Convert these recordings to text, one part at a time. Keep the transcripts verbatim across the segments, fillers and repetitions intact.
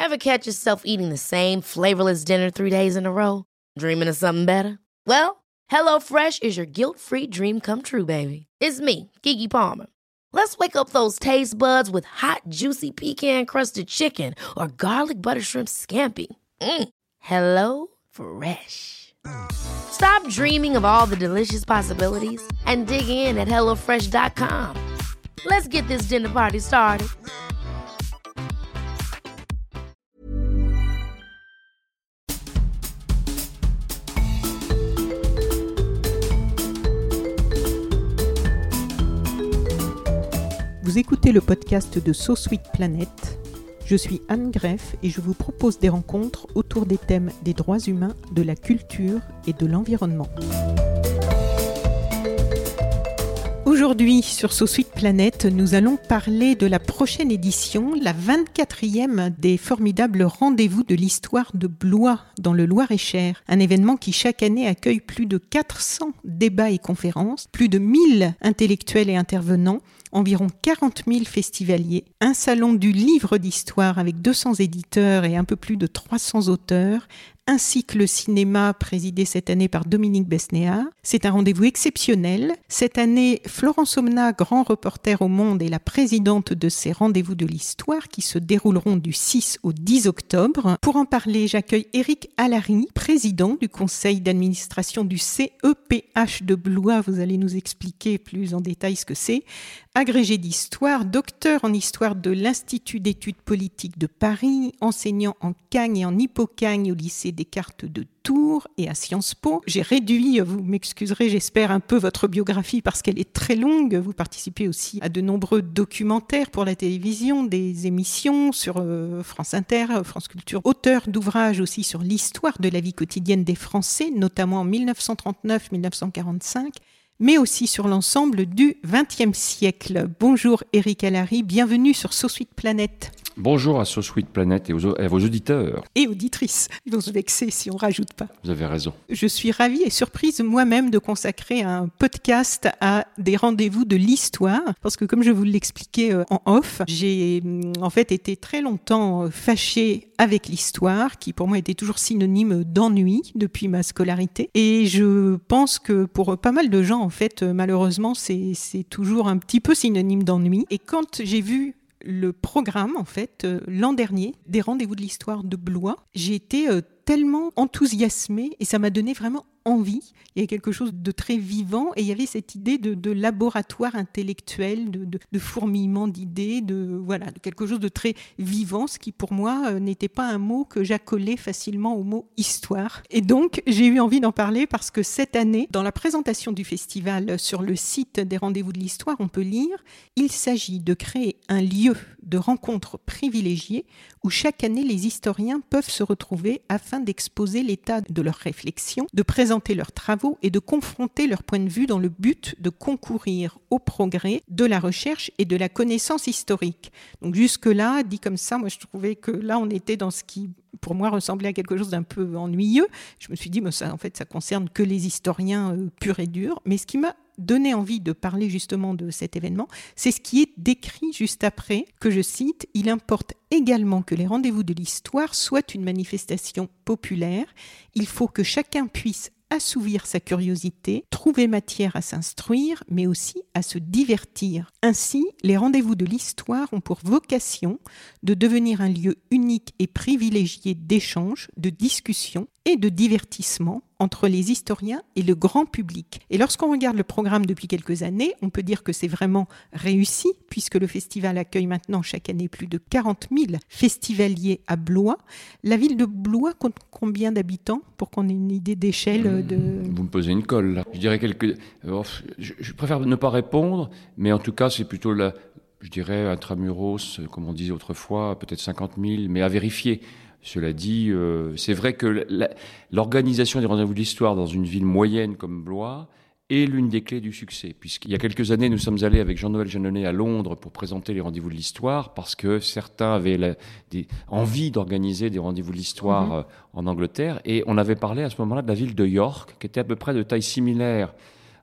Ever catch yourself eating the same flavorless dinner three days in a row? Dreaming of something better? Well, HelloFresh is your guilt-free dream come true, baby. It's me, Keke Palmer. Let's wake up those taste buds with hot, juicy pecan-crusted chicken or garlic butter shrimp scampi. Mm. Hello Fresh. Stop dreaming of all the delicious possibilities and dig in at hello fresh dot com. Let's get this dinner party started. Vous écoutez le podcast de So Sweet Planet. Je suis Anne Greff et je vous propose des rencontres autour des thèmes des droits humains, de la culture et de l'environnement. Aujourd'hui, sur So Sweet Planet, nous allons parler de la prochaine édition, la vingt-quatrième des formidables rendez-vous de l'histoire de Blois, dans le Loir-et-Cher. Un événement qui chaque année accueille plus de quatre cents débats et conférences, plus de mille intellectuels et intervenants, environ quarante mille festivaliers, un salon du livre d'histoire avec deux cents éditeurs et un peu plus de trois cents auteurs, un cycle cinéma présidé cette année par Dominique Besnéard. C'est un rendez-vous exceptionnel. Cette année, Florence Aubenas, grand reporter au Monde, est la présidente de ces rendez-vous de l'histoire qui se dérouleront du six au dix octobre. Pour en parler, j'accueille Éric Allary, président du conseil d'administration du C E P H de Blois. Vous allez nous expliquer plus en détail ce que c'est. Agrégé d'histoire, docteur en histoire de l'Institut d'études politiques de Paris, enseignant en Cagne et en Hippocagne au lycée Descartes de Tours et à Sciences Po. J'ai réduit, vous m'excuserez, j'espère, un peu votre biographie parce qu'elle est très longue. Vous participez aussi à de nombreux documentaires pour la télévision, des émissions sur euh, France Inter, France Culture, auteur d'ouvrages aussi sur l'histoire de la vie quotidienne des Français, notamment en dix-neuf cent trente-neuf à dix-neuf cent quarante-cinq. Mais aussi sur l'ensemble du vingtième siècle. Bonjour Éric Allary, bienvenue sur So Sweet Planet. Bonjour à So Sweet Planet et, aux, et à vos auditeurs. Et auditrices, ils vont se vexer si on ne rajoute pas. Vous avez raison. Je suis ravie et surprise moi-même de consacrer un podcast à des rendez-vous de l'histoire, parce que comme je vous l'expliquais en off, j'ai en fait été très longtemps fâchée avec l'histoire, qui pour moi était toujours synonyme d'ennui depuis ma scolarité. Et je pense que pour pas mal de gens, en fait, malheureusement, c'est, c'est toujours un petit peu synonyme d'ennui. Et quand j'ai vu le programme, en fait, euh, l'an dernier, des rendez-vous de l'histoire de Blois, j'ai été euh, tellement enthousiasmée et ça m'a donné vraiment envie. Il y avait quelque chose de très vivant et il y avait cette idée de, de laboratoire intellectuel, de, de, de fourmillement d'idées, de, voilà, de quelque chose de très vivant, ce qui pour moi euh, n'était pas un mot que j'accolais facilement au mot histoire. Et donc, j'ai eu envie d'en parler parce que cette année, dans la présentation du festival sur le site des rendez-vous de l'histoire, on peut lire « Il s'agit de créer un lieu de rencontre privilégié où chaque année les historiens peuvent se retrouver afin d'exposer l'état de leurs réflexions, de présenter leurs travaux et de confronter leurs points de vue dans le but de concourir au progrès de la recherche et de la connaissance historique. » Donc jusque-là, dit comme ça, moi je trouvais que là on était dans ce qui pour moi ressemblait à quelque chose d'un peu ennuyeux. Je me suis dit, mais ça, en fait, ça concerne que les historiens euh, purs et durs. Mais ce qui m'a donné envie de parler justement de cet événement, c'est ce qui est décrit juste après, que je cite, « Il importe également que les rendez-vous de l'histoire soient une manifestation populaire. Il faut que chacun puisse assouvir sa curiosité, trouver matière à s'instruire, mais aussi à se divertir. Ainsi, les rendez-vous de l'histoire ont pour vocation de devenir un lieu unique et privilégié d'échange, de discussion et de divertissement entre les historiens et le grand public. » Et lorsqu'on regarde le programme depuis quelques années, on peut dire que c'est vraiment réussi, puisque le festival accueille maintenant chaque année plus de quarante mille festivaliers à Blois. La ville de Blois compte combien d'habitants, pour qu'on ait une idée d'échelle de... Vous me posez une colle, là. Je dirais quelques... Alors, je, je préfère ne pas répondre, mais en tout cas, c'est plutôt, la, je dirais, intramuros, comme on disait autrefois, peut-être cinquante mille, mais à vérifier. Cela dit, euh, c'est vrai que la, l'organisation des rendez-vous de l'histoire dans une ville moyenne comme Blois est l'une des clés du succès. Puisqu'il y a quelques années, nous sommes allés avec Jean-Noël Jeannonnet à Londres pour présenter les rendez-vous de l'histoire, parce que certains avaient la, des, envie d'organiser des rendez-vous de l'histoire mmh. euh, en Angleterre. Et on avait parlé à ce moment-là de la ville de York, qui était à peu près de taille similaire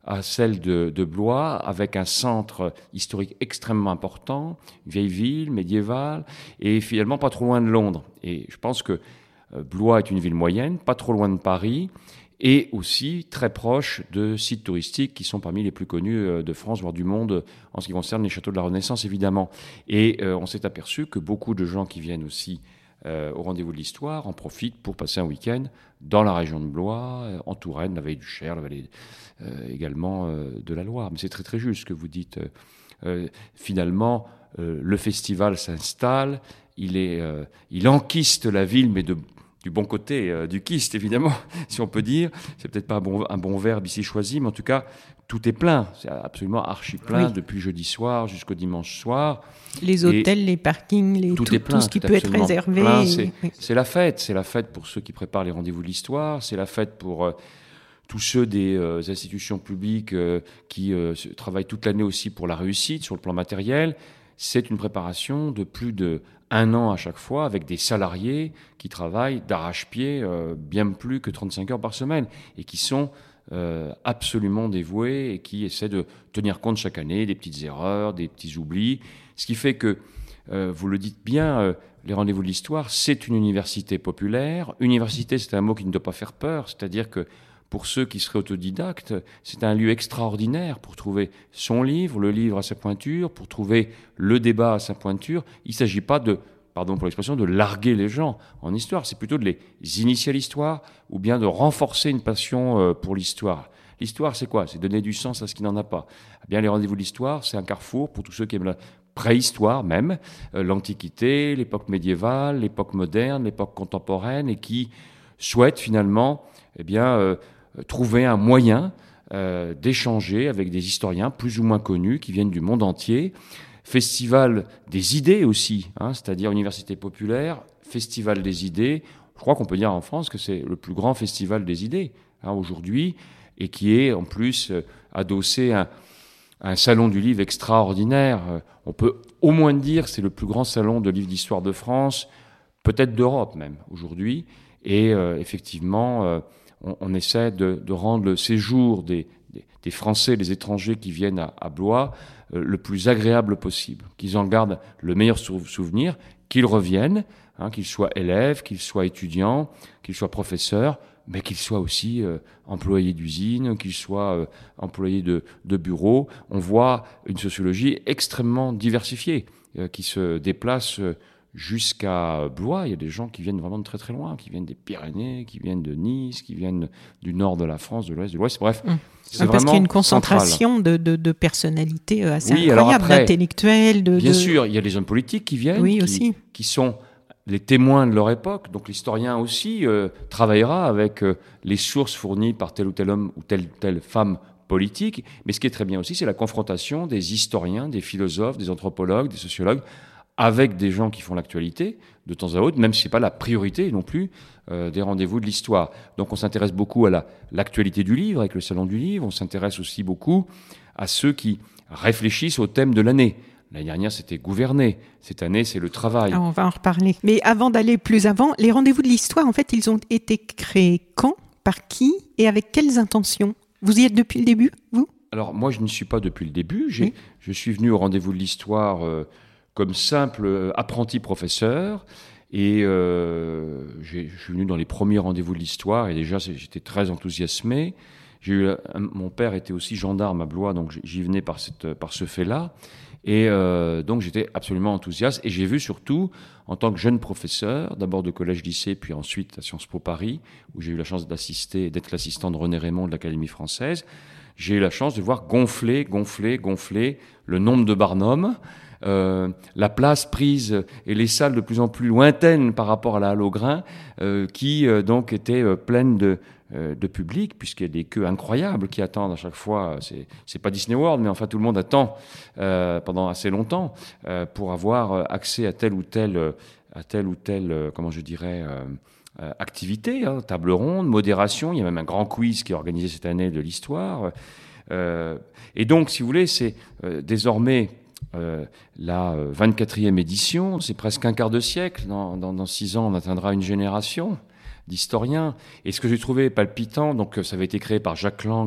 à celle de, de Blois, avec un centre historique extrêmement important, une vieille ville médiévale, et finalement pas trop loin de Londres. Et je pense que euh, Blois est une ville moyenne, pas trop loin de Paris, et aussi très proche de sites touristiques qui sont parmi les plus connus de France, voire du monde, en ce qui concerne les châteaux de la Renaissance, évidemment. Et euh, on s'est aperçu que beaucoup de gens qui viennent aussi euh, au rendez-vous de l'histoire en profitent pour passer un week-end dans la région de Blois, euh, en Touraine, la vallée du Cher, la vallée euh, également euh, de la Loire. Mais c'est très très juste ce que vous dites. Euh, finalement, euh, le festival s'installe, il, est, euh, il enquiste la ville, mais de... du bon côté euh, du kyste, évidemment, si on peut dire. C'est peut-être pas un bon, un bon verbe ici choisi, mais en tout cas, tout est plein. C'est absolument archi plein, oui. Depuis jeudi soir jusqu'au dimanche soir. Les hôtels, et les parkings, les, tout, tout, est plein, tout ce qui peut être réservé. Et... C'est, oui. c'est la fête. C'est la fête pour ceux qui préparent les rendez-vous de l'histoire. C'est la fête pour euh, tous ceux des euh, institutions publiques euh, qui euh, travaillent toute l'année aussi pour la réussite sur le plan matériel. C'est une préparation de plus de un an à chaque fois, avec des salariés qui travaillent d'arrache-pied euh, bien plus que trente-cinq heures par semaine et qui sont euh, absolument dévoués et qui essaient de tenir compte chaque année des petites erreurs, des petits oublis. Ce qui fait que, euh, vous le dites bien, euh, les rendez-vous de l'histoire, c'est une université populaire. Université, c'est un mot qui ne doit pas faire peur, c'est-à-dire que pour ceux qui seraient autodidactes, c'est un lieu extraordinaire pour trouver son livre, le livre à sa pointure, pour trouver le débat à sa pointure. Il ne s'agit pas de, pardon pour l'expression, de larguer les gens en histoire, c'est plutôt de les initier à l'histoire ou bien de renforcer une passion pour l'histoire. L'histoire, c'est quoi ? C'est donner du sens à ce qui n'en a pas. Eh bien, les rendez-vous de l'histoire, c'est un carrefour pour tous ceux qui aiment la préhistoire même, euh, l'Antiquité, l'époque médiévale, l'époque moderne, l'époque contemporaine, et qui souhaitent finalement eh bien, euh, trouver un moyen euh, d'échanger avec des historiens plus ou moins connus qui viennent du monde entier. Festival des idées aussi, hein, c'est-à-dire université populaire, festival des idées. Je crois qu'on peut dire en France que c'est le plus grand festival des idées hein, aujourd'hui, et qui est en plus euh, adossé à un, un salon du livre extraordinaire. Euh, on peut au moins dire que c'est le plus grand salon de livres d'histoire de France, peut-être d'Europe même aujourd'hui. Et euh, effectivement, euh, on, on essaie de, de rendre le séjour des, des, des Français, des étrangers qui viennent à, à Blois euh, le plus agréable possible, qu'ils en gardent le meilleur sou- souvenir, qu'ils reviennent, hein, qu'ils soient élèves, qu'ils soient étudiants, qu'ils soient professeurs, mais qu'ils soient aussi euh, employés d'usine, qu'ils soient euh, employés de, de bureau. On voit une sociologie extrêmement diversifiée euh, qui se déplace euh, jusqu'à Blois. Il y a des gens qui viennent vraiment de très très loin, qui viennent des Pyrénées, qui viennent de Nice, qui viennent du nord de la France, de l'ouest, de l'ouest. Bref, mmh. c'est ah, parce qu'il y a une central. concentration de, de, de personnalités assez oui, incroyable, après, d'intellectuels. De, bien de... sûr, il y a des hommes politiques qui viennent, oui, qui, aussi. qui sont les témoins de leur époque. Donc l'historien aussi euh, travaillera avec euh, les sources fournies par tel ou tel homme ou telle ou telle femme politique. Mais ce qui est très bien aussi, c'est la confrontation des historiens, des philosophes, des anthropologues, des sociologues, avec des gens qui font l'actualité, de temps à autre, même si ce n'est pas la priorité non plus euh, des rendez-vous de l'histoire. Donc on s'intéresse beaucoup à la, l'actualité du livre, avec le Salon du Livre. On s'intéresse aussi beaucoup à ceux qui réfléchissent au thème de l'année. L'année dernière, c'était gouverner. Cette année, c'est le travail. Ah, on va en reparler. Mais avant d'aller plus avant, les rendez-vous de l'histoire, en fait, ils ont été créés quand, par qui et avec quelles intentions ? Vous y êtes depuis le début, vous ? Alors, moi, je n'y suis pas depuis le début. J'ai, oui. Je suis venu au rendez-vous de l'histoire euh, comme simple apprenti professeur. Et euh, j'ai, je suis venu dans les premiers rendez-vous de l'histoire. Et déjà, j'étais très enthousiasmé. J'ai eu, mon père était aussi gendarme à Blois, donc j'y venais par, cette, par ce fait-là. Et euh, donc j'étais absolument enthousiaste. Et j'ai vu surtout, en tant que jeune professeur, d'abord de collège-lycée, puis ensuite à Sciences Po Paris, où j'ai eu la chance d'assister, d'être l'assistant de René Raymond de l'Académie française, j'ai eu la chance de voir gonfler, gonfler, gonfler le nombre de Barnum, euh, la place prise et les salles de plus en plus lointaines par rapport à la Halle aux Grains, euh, qui euh, donc étaient euh, pleines de... de public, puisqu'il y a des queues incroyables qui attendent à chaque fois. C'est, c'est pas Disney World, mais enfin tout le monde attend euh, pendant assez longtemps euh, pour avoir accès à telle ou telle, à telle ou telle, euh, comment je dirais, euh, euh, activité, hein, table ronde, modération. Il y a même un grand quiz qui est organisé cette année de l'histoire. Euh, et donc, si vous voulez, c'est euh, désormais euh, la vingt-quatrième édition. C'est presque un quart de siècle. Dans, dans, dans six ans, on atteindra une génération d'historiens. Et ce que j'ai trouvé palpitant, donc ça avait été créé par Jacques Lang et,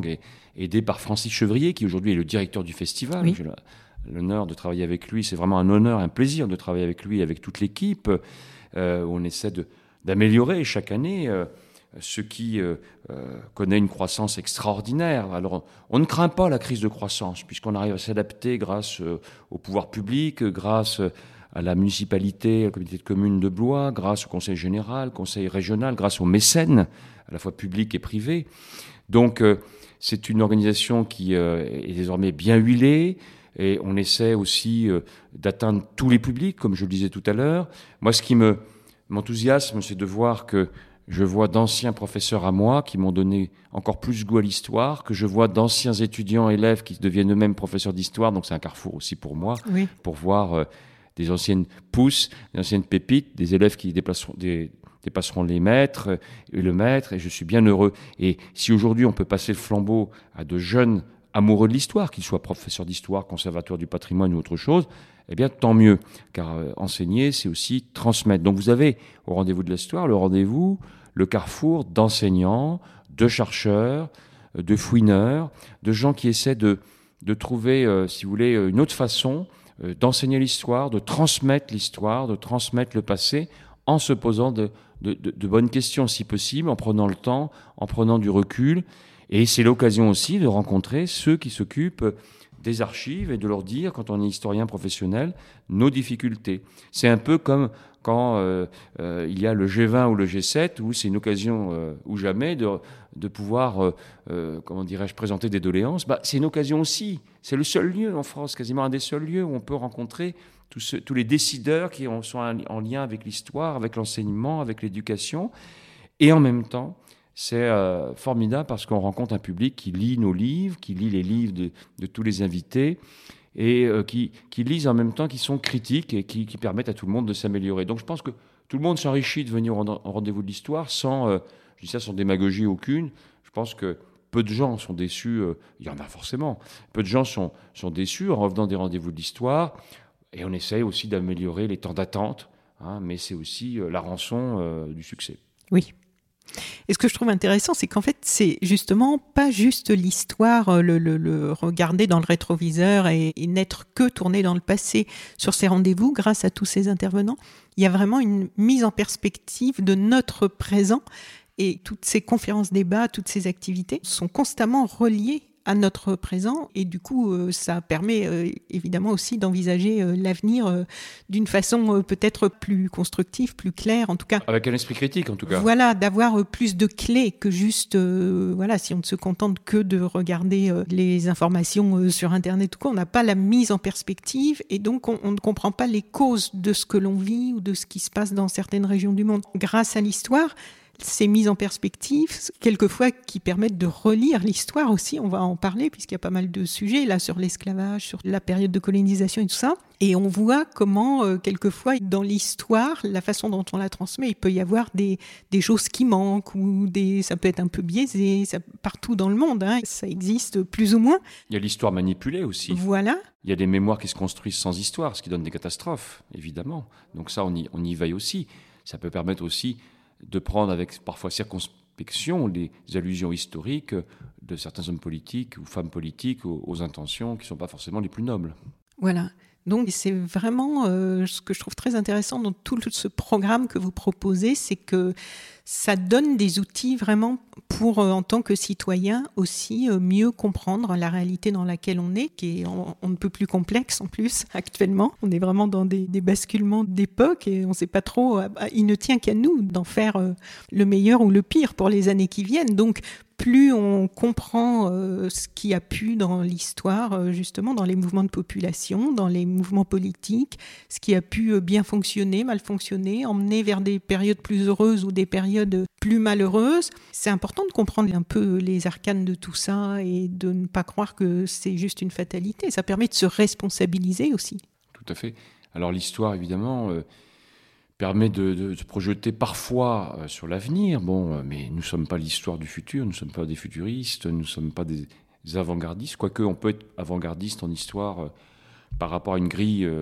aidé par Francis Chevrier, qui aujourd'hui est le directeur du festival. Oui. J'ai l'honneur de travailler avec lui. C'est vraiment un honneur, un plaisir de travailler avec lui, avec toute l'équipe. Euh, on essaie de, d'améliorer chaque année euh, ce qui euh, euh, connaît une croissance extraordinaire. Alors, on, on ne craint pas la crise de croissance, puisqu'on arrive à s'adapter grâce euh, au pouvoir public, grâce à la municipalité, à la communauté de communes de Blois, grâce au conseil général, conseil régional, grâce aux mécènes, à la fois publics et privés. Donc, euh, c'est une organisation qui euh, est désormais bien huilée, et on essaie aussi euh, d'atteindre tous les publics, comme je le disais tout à l'heure. Moi, ce qui me, m'enthousiasme, c'est de voir que je vois d'anciens professeurs à moi qui m'ont donné encore plus goût à l'histoire, que je vois d'anciens étudiants, élèves qui deviennent eux-mêmes professeurs d'histoire. Donc, c'est un carrefour aussi pour moi, Oui. pour voir euh, des anciennes pousses, des anciennes pépites, des élèves qui déplaceront, des, dépasseront les maîtres et le maître, et je suis bien heureux. Et si aujourd'hui on peut passer le flambeau à de jeunes amoureux de l'histoire, qu'ils soient professeurs d'histoire, conservateurs du patrimoine ou autre chose, eh bien tant mieux, car euh, enseigner, c'est aussi transmettre. Donc vous avez au rendez-vous de l'histoire le rendez-vous, le carrefour d'enseignants, de chercheurs, de fouineurs, de gens qui essaient de, de trouver, euh, si vous voulez, une autre façon euh, d'enseigner l'histoire, de transmettre l'histoire, de transmettre le passé, en se posant de, de, de, de bonnes questions si possible, en prenant le temps, en prenant du recul. Et c'est l'occasion aussi de rencontrer ceux qui s'occupent des archives et de leur dire, quand on est historien professionnel, nos difficultés. C'est un peu comme quand euh, euh, il y a le G vingt ou le G sept, où c'est une occasion euh, ou jamais de, de pouvoir, euh, euh, comment dirais-je, présenter des doléances. Bah, c'est une occasion aussi. C'est le seul lieu en France, quasiment un des seuls lieux où on peut rencontrer tous, ceux, tous les décideurs qui sont en lien avec l'histoire, avec l'enseignement, avec l'éducation. Et en même temps, c'est euh, formidable parce qu'on rencontre un public qui lit nos livres, qui lit les livres de, de tous les invités et euh, qui, qui lisent en même temps, qui sont critiques et qui, qui permettent à tout le monde de s'améliorer. Donc je pense que tout le monde s'enrichit de venir au rendez-vous de l'histoire sans, euh, je dis ça sans démagogie aucune. Je pense que peu de gens sont déçus, euh, il y en a forcément, peu de gens sont, sont déçus en revenant des rendez-vous de l'histoire, et on essaye aussi d'améliorer les temps d'attente, hein, mais c'est aussi euh, la rançon euh, du succès. Oui. Et ce que je trouve intéressant, c'est qu'en fait, c'est justement pas juste l'histoire, le, le, le regarder dans le rétroviseur et, et n'être que tourné dans le passé sur ces rendez-vous grâce à tous ces intervenants. Il y a vraiment une mise en perspective de notre présent et toutes ces conférences débats, toutes ces activités sont constamment reliées à notre présent et du coup euh, ça permet euh, évidemment aussi d'envisager euh, l'avenir euh, d'une façon euh, peut-être plus constructive, plus claire en tout cas. Avec un esprit critique en tout cas. Voilà, d'avoir euh, plus de clés que juste, euh, voilà, si on ne se contente que de regarder euh, les informations euh, sur Internet ou quoi, on n'a pas la mise en perspective et donc on, on ne comprend pas les causes de ce que l'on vit ou de ce qui se passe dans certaines régions du monde. Grâce à l'histoire, ces mises en perspective, quelquefois qui permettent de relire l'histoire aussi, on va en parler puisqu'il y a pas mal de sujets là sur l'esclavage, sur la période de colonisation et tout ça. Et on voit comment, euh, quelquefois, dans l'histoire, la façon dont on la transmet, il peut y avoir des, des choses qui manquent ou des, ça peut être un peu biaisé, ça, partout dans le monde, hein, ça existe plus ou moins. Il y a l'histoire manipulée aussi. Voilà. Il y a des mémoires qui se construisent sans histoire, ce qui donne des catastrophes, évidemment. Donc ça, on y, on y veille aussi. Ça peut permettre aussi de prendre avec parfois circonspection les allusions historiques de certains hommes politiques ou femmes politiques aux, aux intentions qui ne sont pas forcément les plus nobles. Voilà. Donc c'est vraiment euh, ce que je trouve très intéressant dans tout ce programme que vous proposez, c'est que ça donne des outils vraiment pour, euh, en tant que citoyen, aussi euh, mieux comprendre la réalité dans laquelle on est, qui est on, on ne peut plus complexe en plus actuellement. On est vraiment dans des, des basculements d'époque et on ne sait pas trop, euh, il ne tient qu'à nous d'en faire euh, le meilleur ou le pire pour les années qui viennent. Donc plus on comprend euh, ce qui a pu dans l'histoire, euh, justement dans les mouvements de population, dans les mouvements politiques, ce qui a pu euh, bien fonctionner, mal fonctionner, emmener vers des périodes plus heureuses ou des périodes plus malheureuses. C'est important de comprendre un peu les arcanes de tout ça et de ne pas croire que c'est juste une fatalité. Ça permet de se responsabiliser aussi. Tout à fait. Alors l'histoire, évidemment... Euh... permet de, de se projeter parfois euh, sur l'avenir, bon, euh, mais nous ne sommes pas l'histoire du futur, nous ne sommes pas des futuristes, nous ne sommes pas des, des avant-gardistes, quoique on peut être avant-gardiste en histoire euh, par rapport à une grille euh,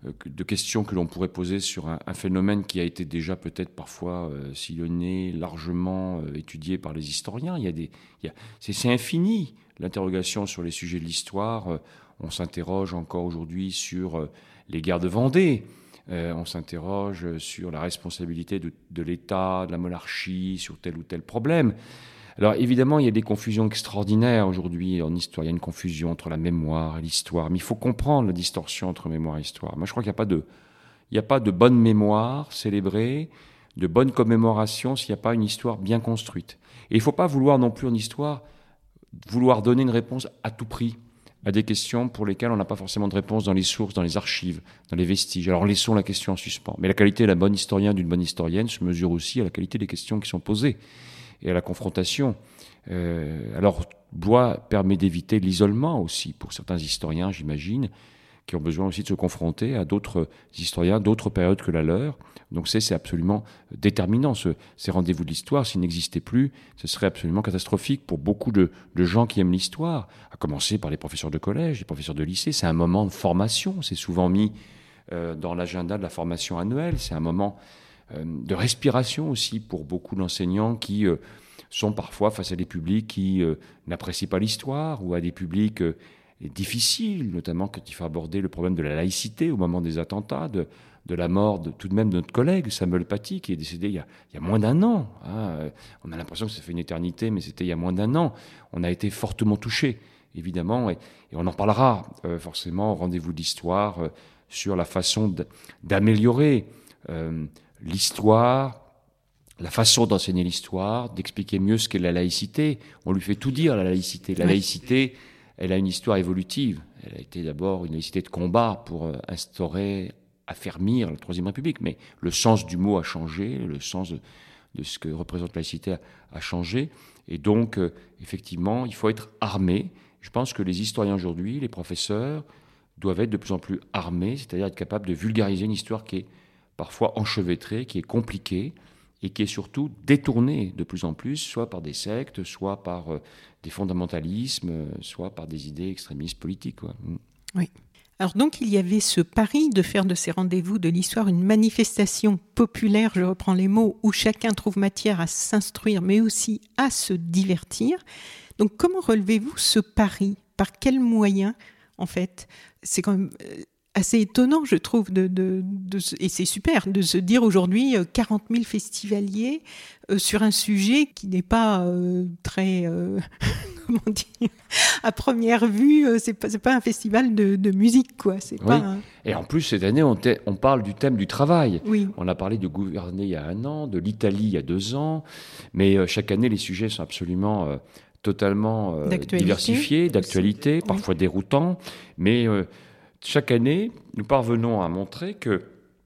de questions que l'on pourrait poser sur un, un phénomène qui a été déjà peut-être parfois euh, sillonné, largement euh, étudié par les historiens. Il y a des, il y a, c'est, c'est infini, l'interrogation sur les sujets de l'histoire. Euh, on s'interroge encore aujourd'hui sur euh, les guerres de Vendée. Euh, on s'interroge sur la responsabilité de, de l'État, de la monarchie, sur tel ou tel problème. Alors évidemment, il y a des confusions extraordinaires aujourd'hui en histoire. Il y a une confusion entre la mémoire et l'histoire. Mais il faut comprendre la distorsion entre mémoire et histoire. Moi, je crois qu'il n'y a pas de, il n'y a pas de bonne mémoire célébrée, de bonne commémoration s'il n'y a pas une histoire bien construite. Et il ne faut pas vouloir non plus en histoire, vouloir donner une réponse à tout prix à des questions pour lesquelles on n'a pas forcément de réponse dans les sources, dans les archives, dans les vestiges. Alors laissons la question en suspens. Mais la qualité d'un bon historien, d'une bonne historienne se mesure aussi à la qualité des questions qui sont posées et à la confrontation. Euh, alors, Blois permet d'éviter l'isolement aussi pour certains historiens, j'imagine, qui ont besoin aussi de se confronter à d'autres historiens, d'autres périodes que la leur. Donc c'est, c'est absolument déterminant. Ce, ces rendez-vous de l'histoire, s'ils n'existaient plus, ce serait absolument catastrophique pour beaucoup de, de gens qui aiment l'histoire, à commencer par les professeurs de collège, les professeurs de lycée. C'est un moment de formation, c'est souvent mis euh, dans l'agenda de la formation annuelle. C'est un moment euh, de respiration aussi pour beaucoup d'enseignants qui euh, sont parfois face à des publics qui euh, n'apprécient pas l'histoire ou à des publics euh, difficiles, notamment quand il faut aborder le problème de la laïcité au moment des attentats, de, de la mort de, tout de même de notre collègue Samuel Paty, qui est décédé il y a, il y a moins d'un an. Hein. On a l'impression que ça fait une éternité, mais c'était il y a moins d'un an. On a été fortement touchés, évidemment, et, et on en parlera euh, forcément au rendez-vous d'histoire euh, sur la façon d'améliorer euh, l'histoire, la façon d'enseigner l'histoire, d'expliquer mieux ce qu'est la laïcité. On lui fait tout dire, la laïcité. La oui. laïcité, elle a une histoire évolutive. Elle a été d'abord une laïcité de combat pour instaurer, affermir la Troisième République. Mais le sens du mot a changé, le sens de, de ce que représente la laïcité a, a changé. Et donc, euh, effectivement, il faut être armé. Je pense que les historiens aujourd'hui, les professeurs, doivent être de plus en plus armés, c'est-à-dire être capables de vulgariser une histoire qui est parfois enchevêtrée, qui est compliquée, et qui est surtout détournée de plus en plus, soit par des sectes, soit par euh, des fondamentalismes, euh, soit par des idées extrémistes politiques. Quoi. Oui. Alors donc, il y avait ce pari de faire de ces rendez-vous de l'histoire une manifestation populaire, je reprends les mots, où chacun trouve matière à s'instruire, mais aussi à se divertir. Donc, comment relevez-vous ce pari ? Par quels moyens, en fait ? C'est quand même assez étonnant, je trouve, de, de, de, et c'est super, de se dire aujourd'hui quarante mille festivaliers euh, sur un sujet qui n'est pas euh, très, euh, comment dire, à première vue, euh, c'est pas, c'est pas un festival de, de musique, quoi. C'est oui. pas un... Et en plus, cette année, on, te, on parle du thème du travail. Oui. On a parlé de gouverner il y a un an, de l'Italie il y a deux ans, mais euh, chaque année, les sujets sont absolument... Euh, totalement euh, diversifiés, d'actualité, oui. Parfois déroutants, mais... Euh, chaque année, nous parvenons à montrer que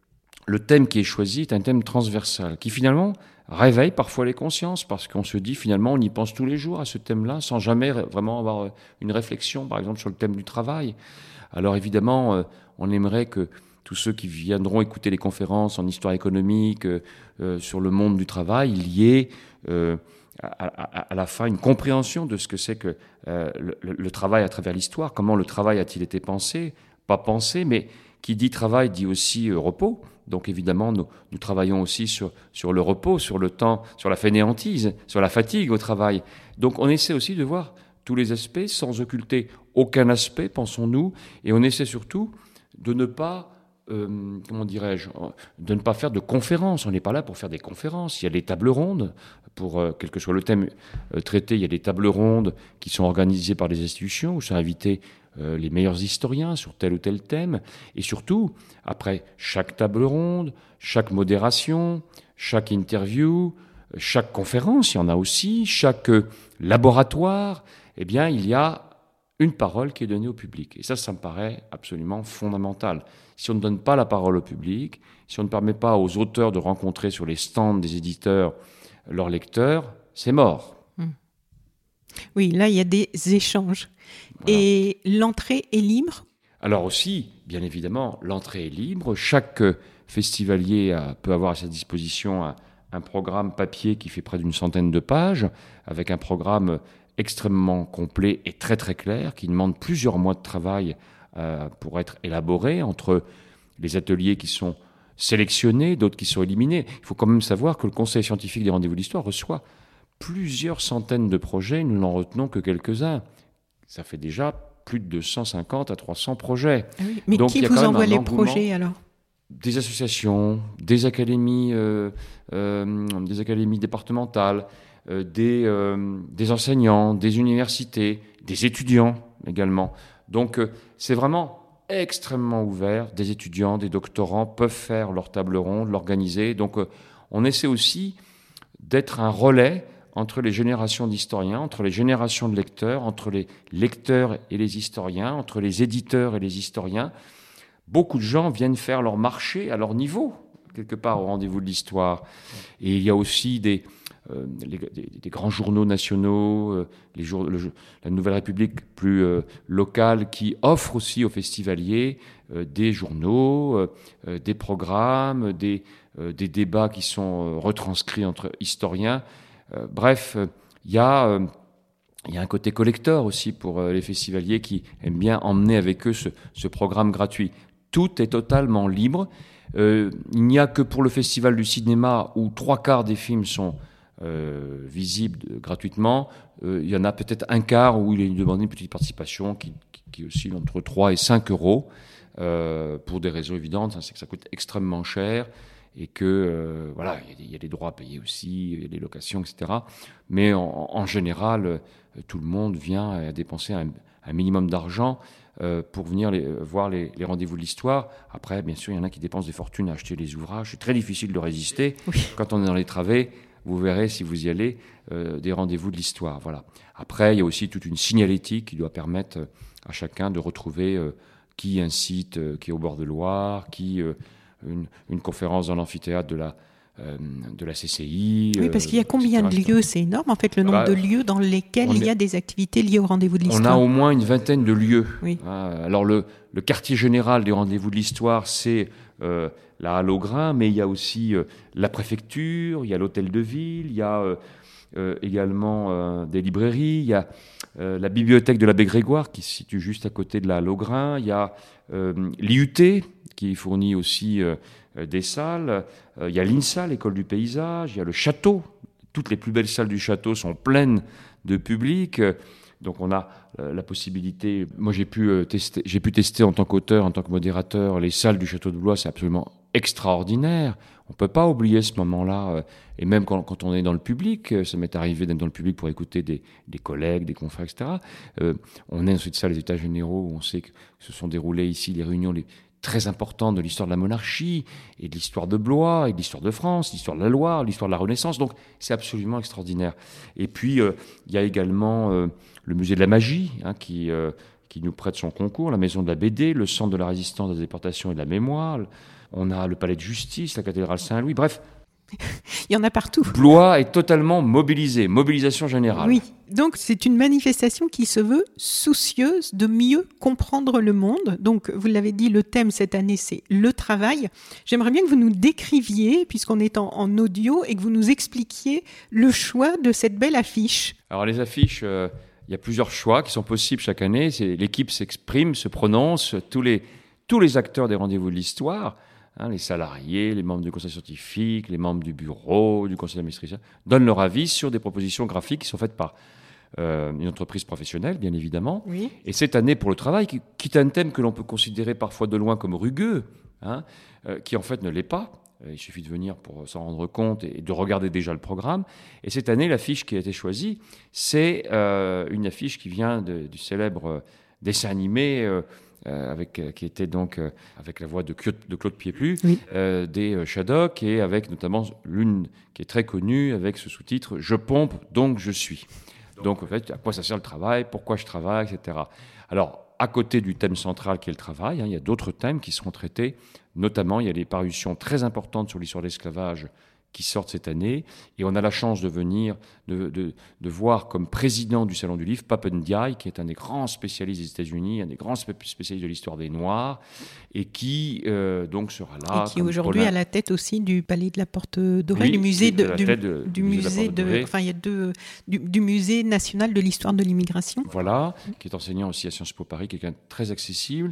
le thème qui est choisi est un thème transversal, qui finalement réveille parfois les consciences, parce qu'on se dit finalement, on y pense tous les jours à ce thème-là, sans jamais vraiment avoir une réflexion, par exemple, sur le thème du travail. Alors évidemment, on aimerait que tous ceux qui viendront écouter les conférences en histoire économique, euh, sur le monde du travail, il y ait... Euh, À, à, à la fin, une compréhension de ce que c'est que euh, le, le travail à travers l'histoire. Comment le travail a-t-il été pensé ? Pas pensé, mais qui dit travail dit aussi euh, repos. Donc évidemment, nous, nous travaillons aussi sur, sur le repos, sur le temps, sur la fainéantise, sur la fatigue au travail. Donc on essaie aussi de voir tous les aspects sans occulter aucun aspect, pensons-nous, et on essaie surtout de ne pas... Euh, comment dirais-je, de ne pas faire de conférences. On n'est pas là pour faire des conférences. Il y a des tables rondes, pour euh, quel que soit le thème euh, traité, il y a des tables rondes qui sont organisées par des institutions où sont invités euh, les meilleurs historiens sur tel ou tel thème. Et surtout, après chaque table ronde, chaque modération, chaque interview, chaque conférence, il y en a aussi, chaque euh, laboratoire, eh bien, il y a une parole qui est donnée au public. Et ça, ça me paraît absolument fondamental. Si on ne donne pas la parole au public, si on ne permet pas aux auteurs de rencontrer sur les stands des éditeurs leurs lecteurs, c'est mort. Oui, là, il y a des échanges. Voilà. Et l'entrée est libre ? Alors aussi, bien évidemment, l'entrée est libre. Chaque festivalier a, peut avoir à sa disposition un, un programme papier qui fait près d'une centaine de pages, avec un programme extrêmement complet et très très clair, qui demande plusieurs mois de travail euh, pour être élaboré, entre les ateliers qui sont sélectionnés, d'autres qui sont éliminés. Il faut quand même savoir que le Conseil scientifique des rendez-vous de l'histoire reçoit plusieurs centaines de projets, nous n'en retenons que quelques-uns. Ça fait déjà plus de deux cent cinquante à trois cents projets. Ah oui, mais Donc, qui il y a vous quand même envoie un les engouement. projets alors? Des associations, des académies, euh, euh, des académies départementales, euh, des, euh, des enseignants, des universités, des étudiants également. Donc euh, c'est vraiment extrêmement ouvert. Des étudiants, des doctorants peuvent faire leur table ronde, l'organiser. Donc euh, on essaie aussi d'être un relais entre les générations d'historiens, entre les générations de lecteurs, entre les lecteurs et les historiens, entre les éditeurs et les historiens. Beaucoup de gens viennent faire leur marché à leur niveau, quelque part au rendez-vous de l'histoire. Et il y a aussi des, euh, les, des, des grands journaux nationaux, euh, les jour, le, la Nouvelle République plus euh, locale, qui offrent aussi aux festivaliers euh, des journaux, euh, des programmes, des, euh, des débats qui sont euh, retranscrits entre historiens. Euh, bref, il y a... Euh, Il y a un côté collecteur aussi pour les festivaliers qui aiment bien emmener avec eux ce, ce programme gratuit. Tout est totalement libre. Euh, il n'y a que pour le Festival du cinéma où trois quarts des films sont euh, visibles gratuitement. Euh, il y en a peut-être un quart où il est demandé une petite participation qui, qui, qui oscille entre trois et cinq euros euh, pour des raisons évidentes. C'est que ça coûte extrêmement cher et que euh, voilà, il y, a des, il y a des droits à payer aussi, il y a des locations, et cetera. Mais en, en général, tout le monde vient à dépenser un, un minimum d'argent euh, pour venir les, voir les, les rendez-vous de l'histoire. Après, bien sûr, il y en a qui dépensent des fortunes à acheter les ouvrages. C'est très difficile de résister. Oui. Quand on est dans les travées, vous verrez, si vous y allez, euh, des rendez-vous de l'histoire. Voilà. Après, il y a aussi toute une signalétique qui doit permettre à chacun de retrouver euh, qui un site euh, qui est au bord de Loire, qui euh, une, une conférence dans l'amphithéâtre de la Euh, de la C C I. Oui, parce qu'il y a combien et cetera, de lieux? C'est énorme, en fait, le nombre bah, de lieux dans lesquels il y a des activités liées au rendez-vous de l'histoire. On a au moins une vingtaine de lieux. Oui. Alors, le, le quartier général des rendez-vous de l'histoire, c'est euh, la Halle aux Grains, mais il y a aussi euh, la préfecture, il y a l'hôtel de ville, il y a euh, euh, également euh, des librairies, il y a euh, la bibliothèque de l'abbé Grégoire, qui se situe juste à côté de la Halle aux Grains, il y a euh, l'I U T, qui fournit aussi euh, des salles, il y a l'INSA, l'école du paysage, il y a le château. Toutes les plus belles salles du château sont pleines de public. Donc on a la possibilité... Moi j'ai pu tester, j'ai pu tester en tant qu'auteur, en tant que modérateur, les salles du château de Blois, c'est absolument extraordinaire. On ne peut pas oublier ce moment-là. Et même quand, quand on est dans le public, ça m'est arrivé d'être dans le public pour écouter des, des collègues, des confrères, et cetera. Euh, on est dans cette salle des états généraux où on sait que se sont déroulées ici les réunions... Les, très important de l'histoire de la monarchie et de l'histoire de Blois et de l'histoire de France, l'histoire de la Loire, l'histoire de la Renaissance. Donc, c'est absolument extraordinaire. Et puis, euh, il y a également euh, le musée de la magie hein, qui, euh, qui nous prête son concours, la maison de la B D, le centre de la résistance, de la déportation et de la mémoire. On a le palais de justice, la cathédrale Saint-Louis. Bref, il y en a partout. Blois est totalement mobilisé, mobilisation générale. Oui, donc c'est une manifestation qui se veut soucieuse de mieux comprendre le monde. Donc vous l'avez dit, le thème cette année c'est le travail. J'aimerais bien que vous nous décriviez, puisqu'on est en, en audio, et que vous nous expliquiez le choix de cette belle affiche. Alors les affiches, euh, il y a plusieurs choix qui sont possibles chaque année. C'est, l'équipe s'exprime, se prononce, tous les, tous les acteurs des rendez-vous de l'histoire, Hein, les salariés, les membres du conseil scientifique, les membres du bureau, du conseil d'administration, donnent leur avis sur des propositions graphiques qui sont faites par euh, une entreprise professionnelle, bien évidemment. Oui. Et cette année, pour le travail, qui, qui est un thème que l'on peut considérer parfois de loin comme rugueux, hein, euh, qui en fait ne l'est pas. Il suffit de venir pour s'en rendre compte et de regarder déjà le programme. Et cette année, l'affiche qui a été choisie, c'est euh, une affiche qui vient de, du célèbre dessin animé euh, Euh, avec, euh, qui était donc euh, avec la voix de Claude, de Claude Pieplu, oui. euh, des euh, Shadocks, et avec notamment l'une qui est très connue avec ce sous-titre « Je pompe, donc je suis ». Donc en fait, à quoi ça sert le travail, pourquoi je travaille, et cetera. Alors, à côté du thème central qui est le travail, hein, il y a d'autres thèmes qui seront traités, notamment il y a des parutions très importantes sur l'histoire de l'esclavage qui sortent cette année, et on a la chance de venir, de, de, de voir comme président du Salon du Livre, Pape Ndiaye, qui est un des grands spécialistes des États-Unis, un des grands spécialistes de l'histoire des Noirs, et qui euh, donc sera là. Et qui aujourd'hui Paulin... à la tête aussi du Palais de la Porte Dorée, oui, du musée de, du, de, du musée de, de enfin il y a deux, du, du musée national de l'histoire de l'immigration. Voilà, qui est enseignant aussi à Sciences Po Paris, quelqu'un de très accessible.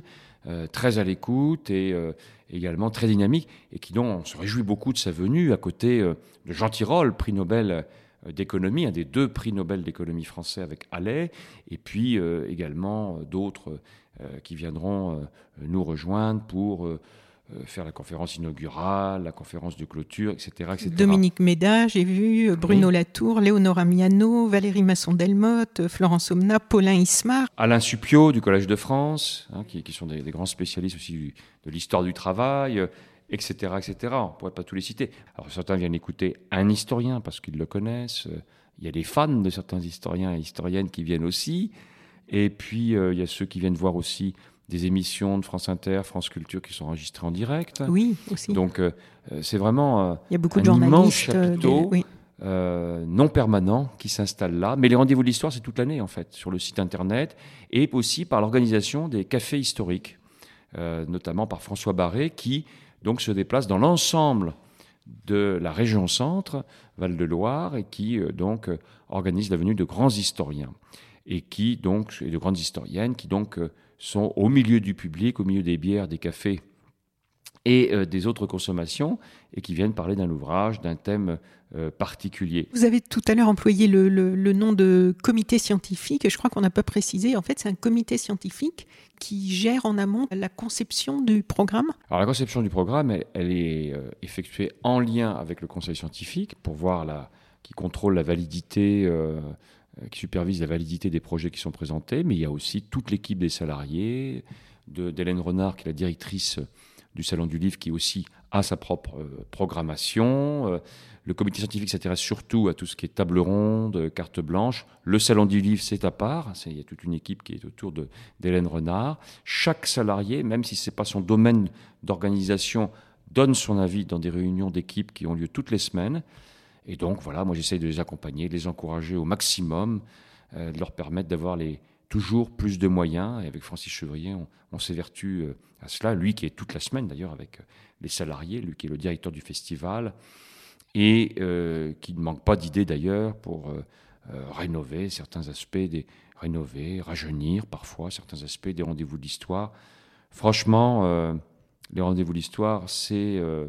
euh, très à l'écoute et euh, également très dynamique, et qui donc on se réjouit beaucoup de sa venue à côté euh, de Jean Tirole, prix Nobel d'économie, un des deux prix Nobel d'économie français avec Allais, et puis euh, également euh, d'autres euh, qui viendront euh, nous rejoindre pour euh, faire la conférence inaugurale, la conférence de clôture, et cetera, et cetera. Dominique Méda, j'ai vu, Bruno oui. Latour, Léonora Miano, Valérie Masson-Delmotte, Florence Aubenas, Paulin Ismar. Alain Supiot du Collège de France, hein, qui, qui sont des, des grands spécialistes aussi du, de l'histoire du travail, euh, et cetera, et cetera. On ne pourrait pas tous les citer. Alors certains viennent écouter un historien parce qu'ils le connaissent. Il y a des fans de certains historiens et historiennes qui viennent aussi. Et puis euh, il y a ceux qui viennent voir aussi des émissions de France Inter, France Culture qui sont enregistrées en direct. Oui, aussi. Donc euh, c'est vraiment euh, il y a beaucoup un de journalistes, immense chapiteau des... oui. euh, non permanent qui s'installe là. Mais les rendez-vous de l'histoire, c'est toute l'année en fait, sur le site internet, et aussi par l'organisation des cafés historiques, euh, notamment par François Barré, qui donc se déplace dans l'ensemble de la région centre, Val-de-Loire, et qui euh, donc euh, organise la venue de grands historiens, et qui donc, et de grandes historiennes, qui donc euh, sont au milieu du public, au milieu des bières, des cafés et euh, des autres consommations, et qui viennent parler d'un ouvrage, d'un thème euh, particulier. Vous avez tout à l'heure employé le, le, le nom de comité scientifique, et je crois qu'on n'a pas précisé. En fait, c'est un comité scientifique qui gère en amont la conception du programme. Alors la conception du programme, elle, elle est euh, effectuée en lien avec le conseil scientifique, pour voir la, qui contrôle la validité, euh, qui supervise la validité des projets qui sont présentés, mais il y a aussi toute l'équipe des salariés, de, d'Hélène Renard, qui est la directrice du Salon du Livre, qui aussi a sa propre euh, programmation. Euh, le comité scientifique s'intéresse surtout à tout ce qui est table ronde, carte blanche. Le Salon du Livre, c'est à part. C'est, il y a toute une équipe qui est autour de, d'Hélène Renard. Chaque salarié, même si ce n'est pas son domaine d'organisation, donne son avis dans des réunions d'équipe qui ont lieu toutes les semaines. Et donc, voilà, moi, j'essaye de les accompagner, de les encourager au maximum, euh, de leur permettre d'avoir les, toujours plus de moyens. Et avec Francis Chevrier, on, on s'évertue euh, à cela. Lui qui est toute la semaine, d'ailleurs, avec euh, les salariés, lui qui est le directeur du festival, et euh, qui ne manque pas d'idées, d'ailleurs, pour euh, euh, rénover certains aspects, des, rénover, rajeunir parfois certains aspects des rendez-vous de l'histoire. Franchement, euh, les rendez-vous de l'histoire, c'est... Euh,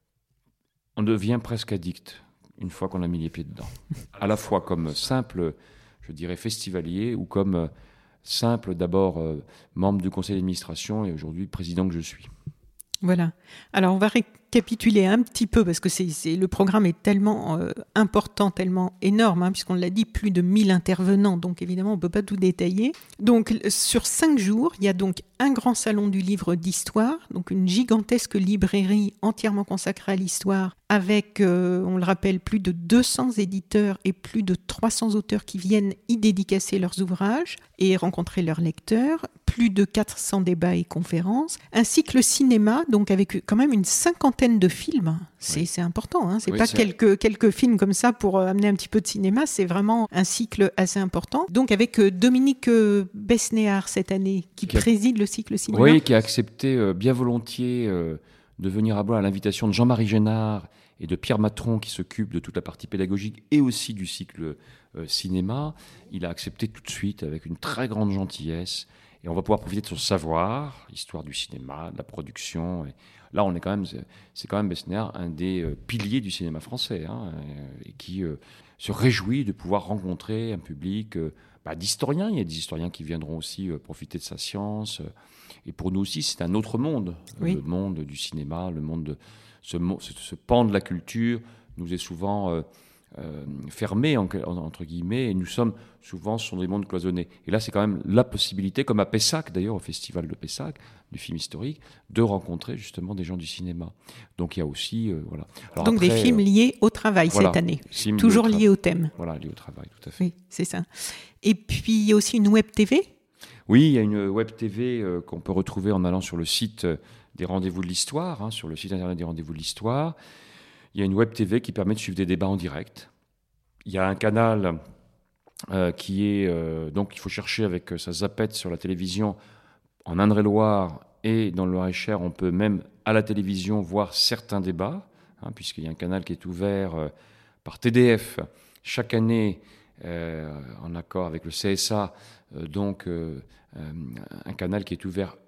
on devient presque addict une fois qu'on a mis les pieds dedans. À la fois comme simple, je dirais, festivalier, ou comme simple, d'abord, euh, membre du conseil d'administration, et aujourd'hui président que je suis. Voilà. Alors, on va récapituler un petit peu, parce que c'est, c'est, le programme est tellement euh, important, tellement énorme, hein, puisqu'on l'a dit, plus de mille intervenants, donc évidemment, on ne peut pas tout détailler. Donc, sur cinq jours, il y a donc un grand salon du livre d'histoire, donc une gigantesque librairie entièrement consacrée à l'histoire, avec, euh, on le rappelle, plus de deux cents éditeurs et plus de trois cents auteurs qui viennent y dédicacer leurs ouvrages et rencontrer leurs lecteurs, plus de quatre cents débats et conférences, un cycle cinéma, donc avec quand même une cinquantaine de films. C'est, oui. c'est important, hein. C'est oui, pas c'est... Quelques, quelques films comme ça pour amener un petit peu de cinéma, c'est vraiment un cycle assez important. Donc avec Dominique Besnéard cette année, qui, qui a... préside le cycle cinéma. Oui, qui a accepté euh, bien volontiers euh, de venir à Blois à l'invitation de Jean-Marie Génard et de Pierre Matron, qui s'occupe de toute la partie pédagogique et aussi du cycle euh, cinéma. Il a accepté tout de suite avec une très grande gentillesse. Et on va pouvoir profiter de son savoir, l'histoire du cinéma, de la production. Et là, on est quand même, c'est quand même Besnéard, un des euh, piliers du cinéma français, hein, et, et qui euh, se réjouit de pouvoir rencontrer un public euh, bah, d'historiens. Il y a des historiens qui viendront aussi euh, profiter de sa science. Et pour nous aussi, c'est un autre monde, oui. Le monde du cinéma, le monde de ce, ce pan de la culture nous est souvent euh, Euh, fermés en, en, entre guillemets, et nous sommes souvent sur des mondes cloisonnés. Et là, c'est quand même la possibilité, comme à Pessac d'ailleurs, au festival de Pessac, du film historique, de rencontrer justement des gens du cinéma. Donc il y a aussi euh, voilà. Alors, donc après, des films liés au travail voilà, cette année, toujours liés, tra- liés au thème. Voilà, liés au travail, tout à fait. Oui, c'est ça. Et puis il y a aussi une web T V. Oui, il y a une web T V euh, qu'on peut retrouver en allant sur le site des Rendez-vous de l'Histoire, hein, sur le site internet des Rendez-vous de l'Histoire. Il y a une web T V qui permet de suivre des débats en direct. Il y a un canal euh, qui est... Euh, donc, il faut chercher avec sa zappette sur la télévision en Indre-et-Loire, et dans le Loir-et-Cher, on peut même à la télévision voir certains débats, hein, puisqu'il y a un canal qui est ouvert euh, par T D F chaque année, euh, en accord avec le C S A, euh, donc euh, un canal qui est ouvert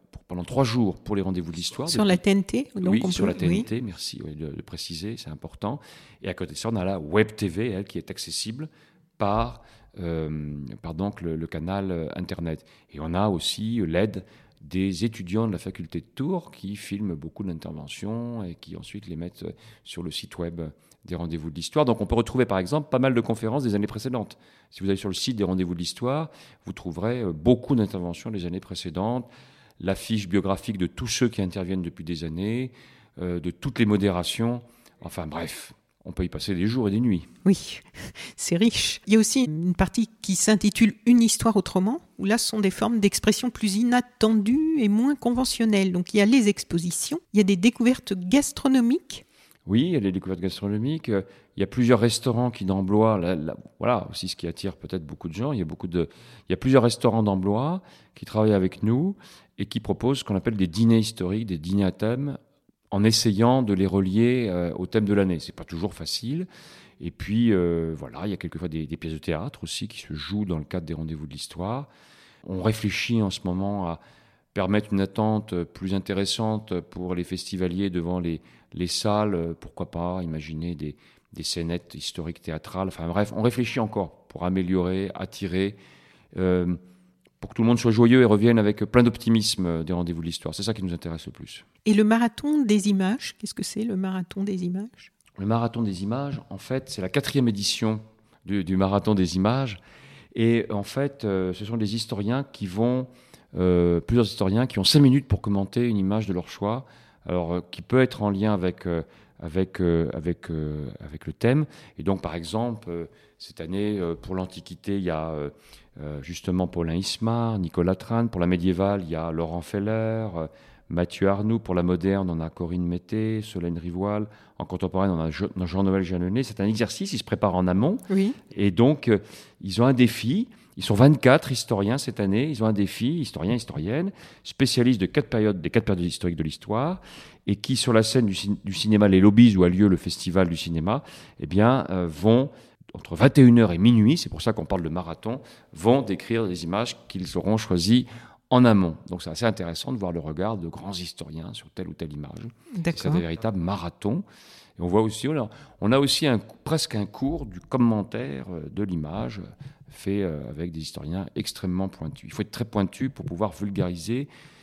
pour, pendant trois jours pour les rendez-vous de l'histoire. Sur depuis... la T N T donc Oui, on sur peut... la T N T, oui. merci oui, de, de préciser, c'est important. Et à côté de ça, on a la Web T V, elle, qui est accessible par, euh, par donc le, le canal euh, Internet. Et on a aussi l'aide des étudiants de la faculté de Tours qui filment beaucoup d'interventions et qui ensuite les mettent sur le site web des rendez-vous de l'histoire. Donc on peut retrouver par exemple pas mal de conférences des années précédentes. Si vous allez sur le site des rendez-vous de l'histoire, vous trouverez beaucoup d'interventions des années précédentes, la fiche biographique de tous ceux qui interviennent depuis des années, euh, de toutes les modérations, enfin bref. On peut y passer des jours et des nuits. Oui, c'est riche. Il y a aussi une partie qui s'intitule « Une histoire autrement », où là, ce sont des formes d'expression plus inattendues et moins conventionnelles. Donc, il y a les expositions, il y a des découvertes gastronomiques. Oui, il y a des découvertes gastronomiques. Il y a plusieurs restaurants qui d'Amblois, là, là, voilà aussi ce qui attire peut-être beaucoup de gens. Il y a, beaucoup de, il y a plusieurs restaurants d'Amblois qui travaillent avec nous et qui proposent ce qu'on appelle des dîners historiques, des dîners à thème, en essayant de les relier euh, au thème de l'année. C'est pas toujours facile. Et puis, euh, voilà, il y a quelquefois des, des pièces de théâtre aussi qui se jouent dans le cadre des rendez-vous de l'histoire. On réfléchit en ce moment à permettre une attente plus intéressante pour les festivaliers devant les, les salles. Pourquoi pas imaginer des, des scénettes historiques théâtrales. Enfin bref, on réfléchit encore pour améliorer, attirer, euh, pour que tout le monde soit joyeux et revienne avec plein d'optimisme des rendez-vous de l'histoire. C'est ça qui nous intéresse le plus. Et le marathon des images, qu'est-ce que c'est le marathon des images ? Le marathon des images, en fait, c'est la quatrième édition du, du marathon des images. Et en fait, euh, ce sont des historiens qui vont, euh, plusieurs historiens qui ont cinq minutes pour commenter une image de leur choix, alors euh, qui peut être en lien avec, euh, avec, euh, avec, euh, avec le thème. Et donc, par exemple, euh, cette année, euh, pour l'Antiquité, il y a euh, euh, justement Paulin Ismar, Nicolas Trane. Pour la médiévale, il y a Laurent Feller, euh, Mathieu Arnoux. Pour la moderne, on a Corinne Mété, Solène Rivoal. En contemporaine, on a Jean-Noël Jeanneney. C'est un exercice, ils se préparent en amont. Oui. Et donc, euh, ils ont un défi. Ils sont vingt-quatre historiens cette année. Ils ont un défi, historiens, historiennes, spécialistes de quatre périodes, des quatre périodes historiques de l'histoire, et qui, sur la scène du, du cinéma Les Lobbies, où a lieu le festival du cinéma, eh bien, euh, vont, entre vingt et une heures et minuit, c'est pour ça qu'on parle de marathon, vont décrire des images qu'ils auront choisies en amont. Donc c'est assez intéressant de voir le regard de grands historiens sur telle ou telle image. D'accord. C'est un véritable marathon. Et on voit aussi, on a, on a aussi un, presque un cours du commentaire de l'image fait avec des historiens extrêmement pointus. Il faut être très pointu pour pouvoir vulgariser.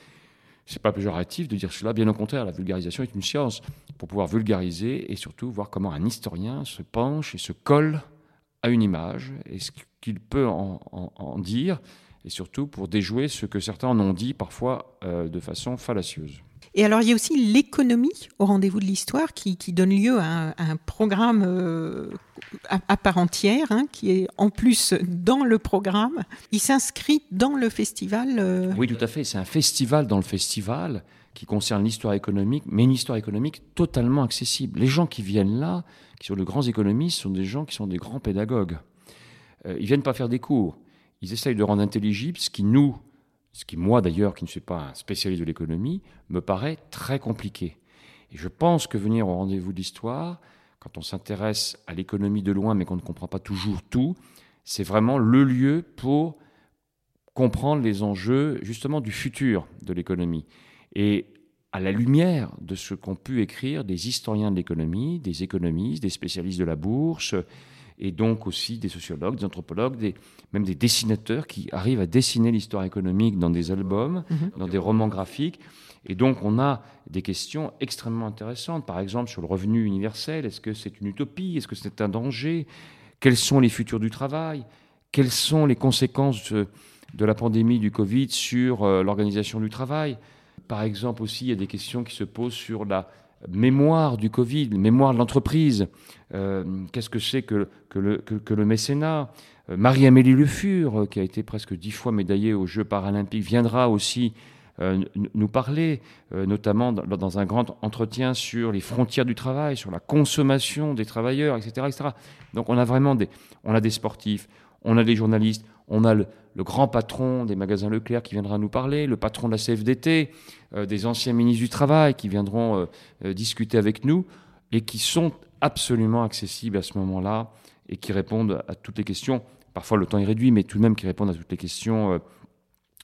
C'est pas péjoratif de dire cela, bien au contraire, la vulgarisation est une science. Pour pouvoir vulgariser et surtout voir comment un historien se penche et se colle à une image et ce qu'il peut en, en, en dire, et surtout pour déjouer ce que certains en ont dit parfois euh, de façon fallacieuse. Et alors, il y a aussi l'économie au rendez-vous de l'histoire qui, qui donne lieu à un, à un programme euh, à, à part entière, hein, qui est en plus dans le programme. Il s'inscrit dans le festival. Euh... Oui, tout à fait. C'est un festival dans le festival qui concerne l'histoire économique, mais une histoire économique totalement accessible. Les gens qui viennent là, qui sont de grands économistes, sont des gens qui sont des grands pédagogues. Euh, ils ne viennent pas faire des cours. Ils essayent de rendre intelligible ce qui nous... ce qui, moi d'ailleurs, qui ne suis pas un spécialiste de l'économie, me paraît très compliqué. Et je pense que venir au rendez-vous de l'histoire, quand on s'intéresse à l'économie de loin, mais qu'on ne comprend pas toujours tout, c'est vraiment le lieu pour comprendre les enjeux, justement, du futur de l'économie. Et à la lumière de ce qu'ont pu écrire des historiens de l'économie, des économistes, des spécialistes de la bourse, et donc aussi des sociologues, des anthropologues, des, même des dessinateurs qui arrivent à dessiner l'histoire économique dans des albums, mmh. dans des romans graphiques. Et donc on a des questions extrêmement intéressantes, par exemple sur le revenu universel. Est-ce que c'est une utopie ? Est-ce que c'est un danger ? Quels sont les futurs du travail ? Quelles sont les conséquences de, de la pandémie du Covid sur euh, l'organisation du travail ? Par exemple aussi, il y a des questions qui se posent sur la mémoire du Covid, mémoire de l'entreprise. Euh, qu'est-ce que c'est que, que, le, que, que le mécénat ? euh, Marie-Amélie Le Fur, euh, qui a été presque dix fois médaillée aux Jeux paralympiques, viendra aussi euh, n- nous parler, euh, notamment dans, dans un grand entretien sur les frontières du travail, sur la consommation des travailleurs, et cetera, et cetera. Donc on a vraiment des, on a des sportifs, on a des journalistes, on a le, le grand patron des magasins Leclerc qui viendra nous parler, le patron de la C F D T, euh, des anciens ministres du Travail qui viendront euh, euh, discuter avec nous et qui sont absolument accessibles à ce moment-là et qui répondent à toutes les questions. Parfois, le temps est réduit, mais tout de même qui répondent à toutes les questions euh,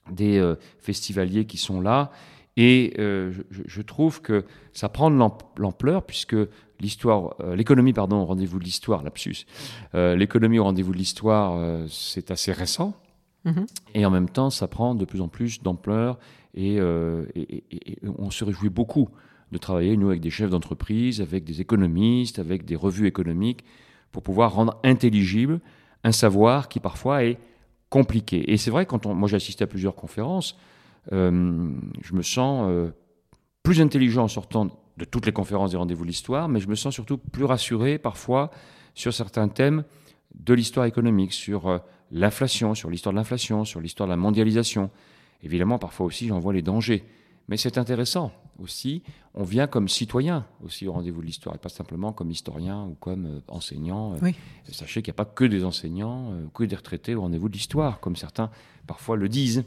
des euh, festivaliers qui sont là. Et euh, je, je trouve que ça prend de l'ampleur puisque l'histoire, euh, l'économie, pardon, au rendez-vous de l'histoire, lapsus, euh, l'économie au rendez-vous de l'histoire, euh, c'est assez récent. Mmh. Et en même temps, ça prend de plus en plus d'ampleur et, euh, et, et, et on se réjouit beaucoup de travailler, nous, avec des chefs d'entreprise, avec des économistes, avec des revues économiques, pour pouvoir rendre intelligible un savoir qui parfois est compliqué. Et c'est vrai, quand on, moi j'ai assisté à plusieurs conférences, euh, je me sens euh, plus intelligent en sortant de toutes les conférences des rendez-vous de l'histoire, mais je me sens surtout plus rassuré parfois sur certains thèmes de l'histoire économique, sur euh, l'inflation, sur l'histoire de l'inflation, sur l'histoire de la mondialisation. Évidemment, parfois aussi, j'en vois les dangers. Mais c'est intéressant aussi. On vient comme citoyen aussi au rendez-vous de l'histoire, et pas simplement comme historien ou comme euh, enseignant. Oui. Sachez qu'il n'y a pas que des enseignants, euh, que des retraités au rendez-vous de l'histoire, comme certains parfois le disent.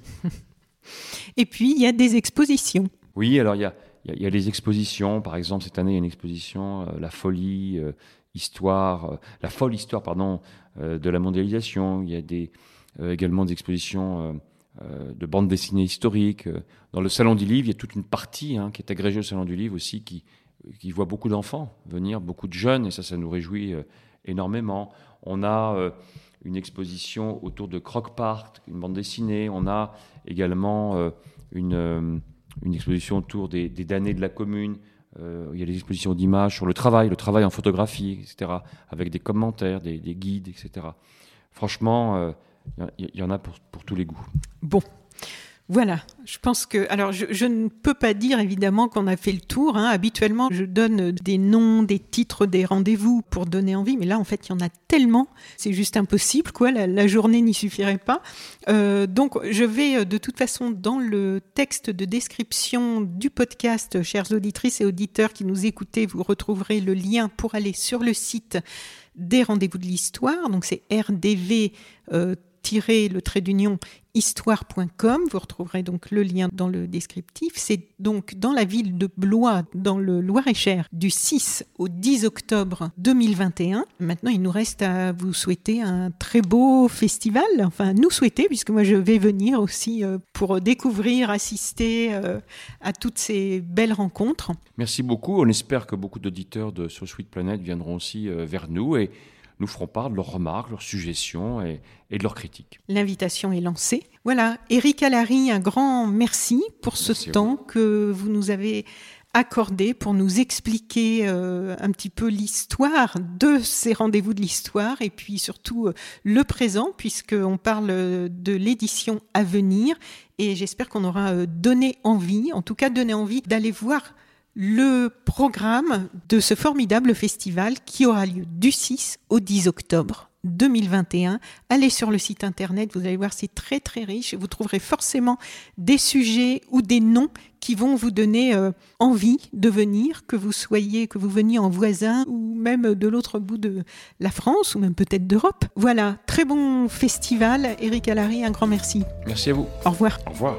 Et puis, il y a des expositions. Oui, alors il y a, il y a, il y a des expositions. Par exemple, cette année, il y a une exposition, euh, La folie, euh, histoire, euh, la folle histoire, pardon, euh, de la mondialisation. Il y a des, euh, également des expositions euh, euh, de bandes dessinées historiques. Dans le Salon du Livre, il y a toute une partie hein, qui est agrégée au Salon du Livre aussi, qui, qui voit beaucoup d'enfants venir, beaucoup de jeunes, et ça, ça nous réjouit euh, énormément. On a euh, une exposition autour de Croque Park, une bande dessinée. On a également euh, une, euh, une exposition autour des, des damnés de la commune. Euh, il y a des expositions d'images sur le travail, le travail en photographie, et cetera, avec des commentaires, des, des guides, et cetera. Franchement, il euh, y, y en a pour, pour tous les goûts. Bon. Voilà, je pense que... Alors, je, je ne peux pas dire, évidemment, qu'on a fait le tour. Hein. Habituellement, je donne des noms, des titres, des rendez-vous pour donner envie. Mais là, en fait, il y en a tellement. C'est juste impossible, quoi. La, la journée n'y suffirait pas. Euh, donc, je vais, de toute façon, dans le texte de description du podcast, chères auditrices et auditeurs qui nous écoutez, vous retrouverez le lien pour aller sur le site des rendez-vous de l'histoire. Donc, c'est R D V euh, le trait d'union histoire point com. Vous retrouverez donc le lien dans le descriptif. C'est donc dans la ville de Blois, dans le Loir-et-Cher, du six au dix octobre deux mille vingt et un. Maintenant, il nous reste à vous souhaiter un très beau festival. Enfin, nous souhaiter, puisque moi, je vais venir aussi pour découvrir, assister à toutes ces belles rencontres. Merci beaucoup. On espère que beaucoup d'auditeurs de So Sweet Planet viendront aussi vers nous et nous ferons part de leurs remarques, leurs suggestions et, et de leurs critiques. L'invitation est lancée. Voilà, Éric Allary, un grand merci pour ce merci temps que vous nous avez accordé pour nous expliquer euh, un petit peu l'histoire de ces rendez-vous de l'histoire et puis surtout euh, le présent, puisqu'on parle de l'édition à venir. Et j'espère qu'on aura euh, donné envie, en tout cas donné envie d'aller voir le programme de ce formidable festival qui aura lieu du six au dix octobre deux mille vingt et un. Allez sur le site internet, vous allez voir, c'est très très riche. Vous trouverez forcément des sujets ou des noms qui vont vous donner euh, envie de venir, que vous soyez, que vous veniez en voisin ou même de l'autre bout de la France ou même peut-être d'Europe. Voilà, très bon festival. Éric Allary, un grand merci. Merci à vous. Au revoir. Au revoir.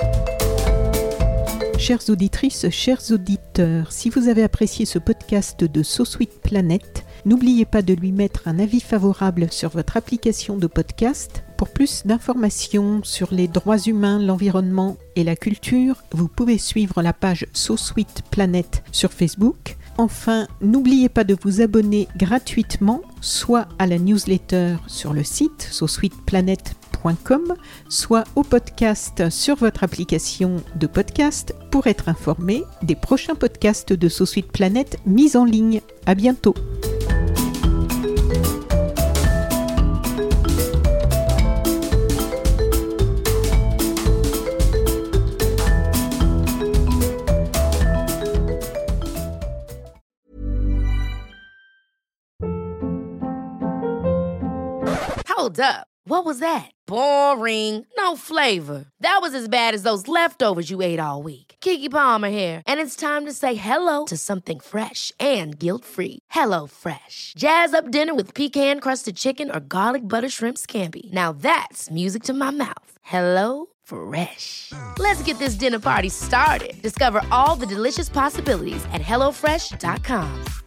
Chères auditrices, chers auditeurs, si vous avez apprécié ce podcast de So Sweet Planet, n'oubliez pas de lui mettre un avis favorable sur votre application de podcast. Pour plus d'informations sur les droits humains, l'environnement et la culture, vous pouvez suivre la page So Sweet Planet sur Facebook. Enfin, n'oubliez pas de vous abonner gratuitement, soit à la newsletter sur le site so sweet planet point com, soit au podcast sur votre application de podcast pour être informé des prochains podcasts de So Sweet Planet mis en ligne. À bientôt. Hold up. What was that? Boring. No flavor. That was as bad as those leftovers you ate all week. Keke Palmer here, and it's time to say hello to something fresh and guilt-free. Hello Fresh. Jazz up dinner with pecan-crusted chicken or garlic butter shrimp scampi. Now that's music to my mouth. Hello Fresh. Let's get this dinner party started. Discover all the delicious possibilities at hello fresh dot com.